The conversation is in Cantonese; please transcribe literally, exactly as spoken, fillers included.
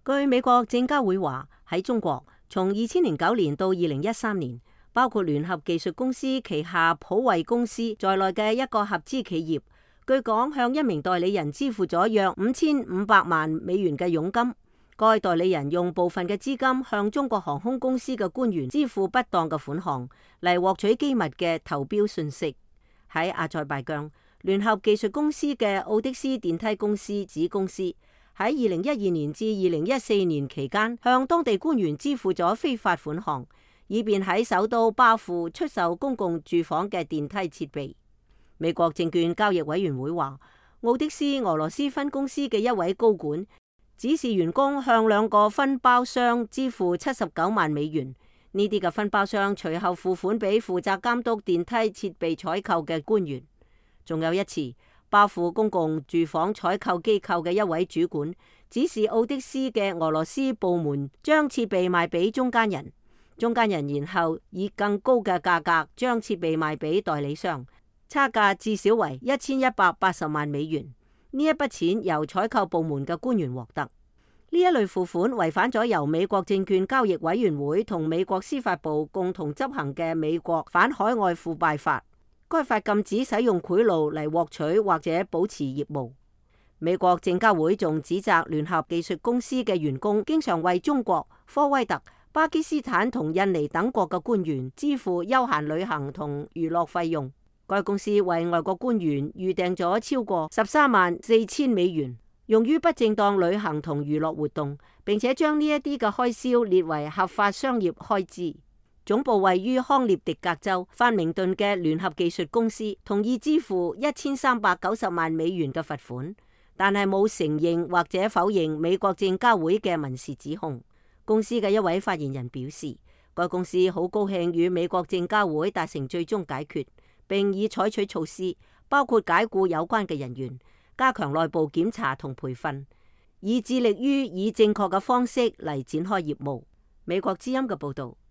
據美國證交會話，喺中國從二千零九年到二零一三年，包括聯合技術公司旗下普惠公司在內嘅一個合資企業，據講向一名代理人支付咗約五千五百萬美元嘅佣金。該代理人用部分嘅資金向中國航空公司嘅官員支付不當嘅款項，嚟獲取機密嘅投標信息。喺阿塞拜疆，聯合技術公司嘅奧的斯電梯公司子公司喺二零一二年至二零一四年期間，向當地官員支付咗非法款項，以便喺首都巴庫出售公共住房嘅電梯設備。美國證券交易委員會話，奧的斯俄羅斯分公司嘅一位高管指示員工向兩個分包商支付七十九萬美元，呢啲嘅分包商隨後付款俾負責監督電梯設備採購嘅官員。仲有一次，巴庫公共住房採購機構嘅一位主管指示奧的斯嘅俄羅斯部門將設備賣俾中間人，中間人然後以更高嘅價格將設備賣俾代理商，差價至少為一千一百八十萬美元。呢一筆錢由採購部門嘅官員獲得。呢一類付款違反咗由美國證券交易委員會同美國司法部共同執行嘅美國反海外腐敗法。該法禁止使用賄賂嚟獲取或者保持業務。美國證交會仲指責聯合技術公司嘅員工經常為中國、科威特、巴基斯坦同印尼等國嘅官員支付休閒旅行同娛樂費用。該公司為外國官員預訂咗超過十三萬四千美元，用於不正當旅行同娛樂活動，並且將呢一啲嘅開銷列為合法商業開支。總部位於康涅狄格州法明頓嘅聯合技術公司同意支付一千三百九十萬美元嘅罰款，但係冇承認或者否認美國證交會嘅民事指控。公司嘅一位發言人表示，該公司好高興與美國證交會達成最終解決，並已採取措施，包括解僱有關嘅人員，加強內部檢查同培訓，以致力於以正確嘅方式嚟展開業務。美國之音嘅報道。